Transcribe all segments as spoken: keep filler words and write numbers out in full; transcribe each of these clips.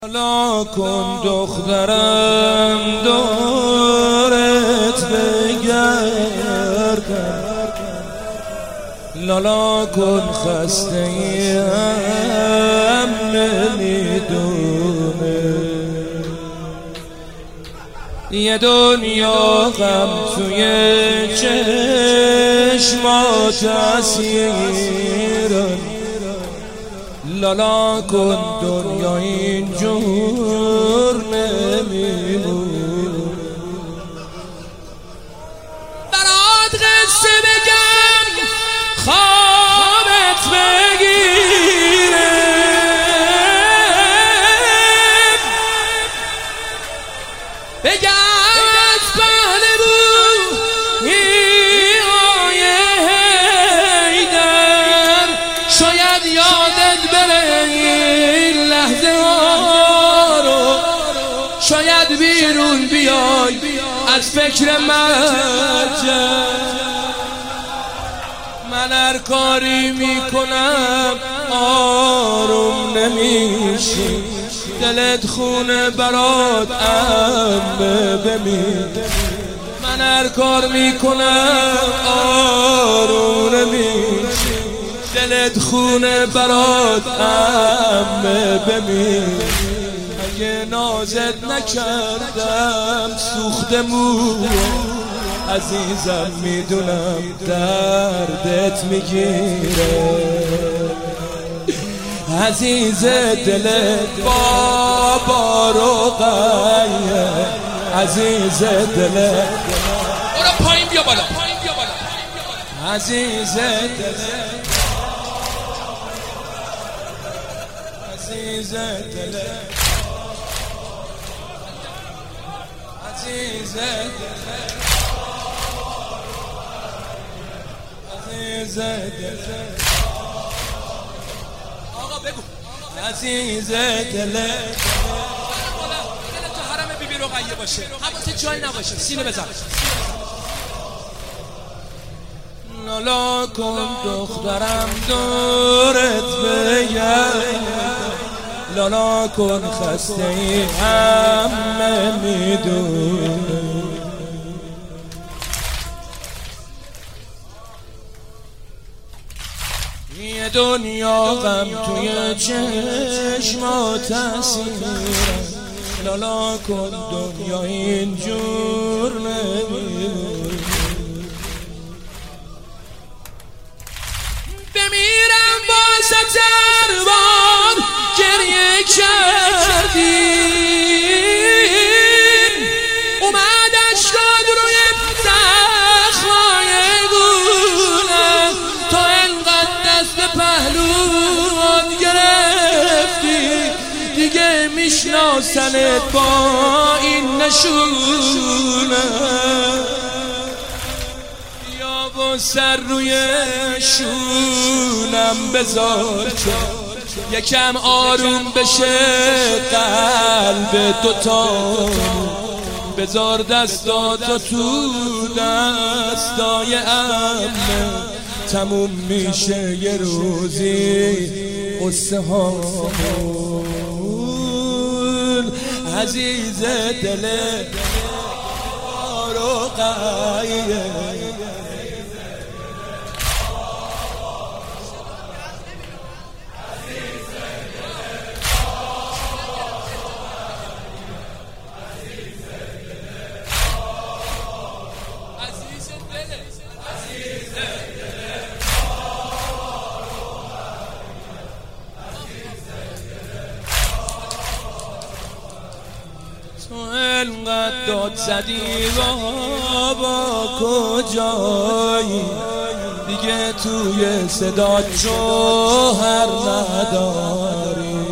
لالا کن دخترم دورت بگردم، لالا کن خسته ام نمیدونه، یه دنیا غم توی چشمات اسیرم، لالا کن دنیا اینجور نمیمون. برات قصه بگم خوابت بگیره، بگم از بحل روحی آیه هیدر، شاید یادت بره این لحظه ها رو، شاید بیرون بیای از فکر مرجع. من هر کاری میکنم آروم نمیشی، دلت خونه برات انبه بمیر. من هر کار میکنم آروم نمیشی، دلت خونه برات انبه بمیر. اگه نازت نکردم سوخته موه، عزیزم میدونم دردت میگیره، عزیز دلت بابا رقیه، عزیز دلت برو پایین بیا بالا، عزیز دلت، عزیز دلت، عزیز دلت، عزیز دلت، آقا بگو عزیز دلت، تو حرم بیبی رقیه باشه، حواست جای نباشه، سینه بزن. لالا کن دخترم دورت بگردم، لالا کن خسته ای هم نمیدونه، یه دنیا غم توی چشمات اسیرم، لالا کن دنیا اینجور نمیمونه. بمیرم با ستربان گریه کردیم، اومد اشکاد روی زخمای گونم، تا انقدر دست پهلوان گرفتی دیگه میشناسنت با این نشونه. با سر روی شونم بذار که یکم آروم بشه قلب دوتا، بذار دستاتو تو دستای امه، تموم میشه یه روزی قصه هامون، عزیز دل رقیه، تو انقدر داد زدی بابا کجایی، دیگه توی صدات جوهر نداری،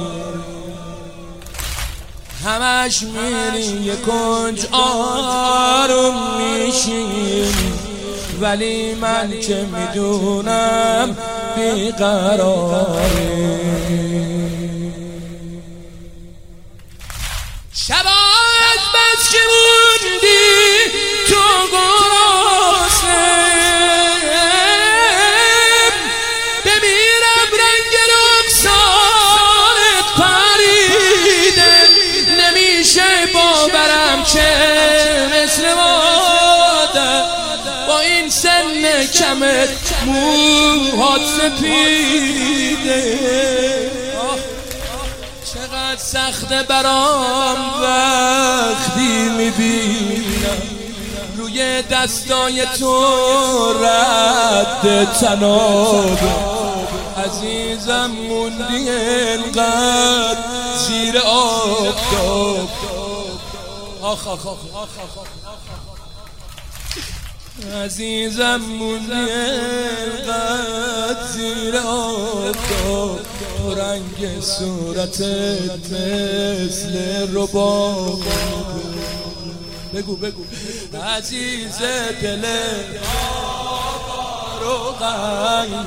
همش میری یه کنج آروم میشینی، ولی من که میدونم بیقراری. شبات بس که موندی تو گرسنه، بمیرم رنگ رخسارت پریده، کمت موهات سپیده، چقدر سخته برام وقتی میبینم روی دستای تو رد تنابه. عزیزم موندی انقدر زیر آفتاب، آخ آخ آخ عزیزم موندی انقدر زیر آفتاب، رنگ صورتت مثل رباب. بگو بگو عزیز دل رو غنیه،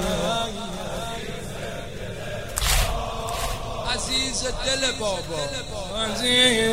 عزیز دل بابا، عزیز